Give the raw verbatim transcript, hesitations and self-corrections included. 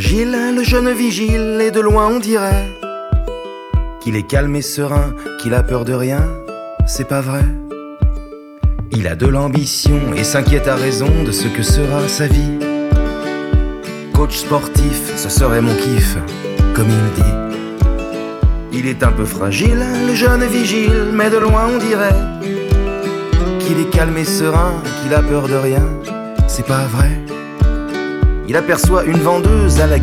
Gilles, le jeune vigile, et de loin on dirait qu'il est calme et serein, qu'il a peur de rien, c'est pas vrai. Il a de l'ambition et s'inquiète à raison de ce que sera sa vie. Coach sportif, ce serait mon kiff, comme il dit. Il est un peu fragile, le jeune vigile, mais de loin on dirait qu'il est calme et serein, qu'il a peur de rien, c'est pas vrai. Il aperçoit une vendeuse à la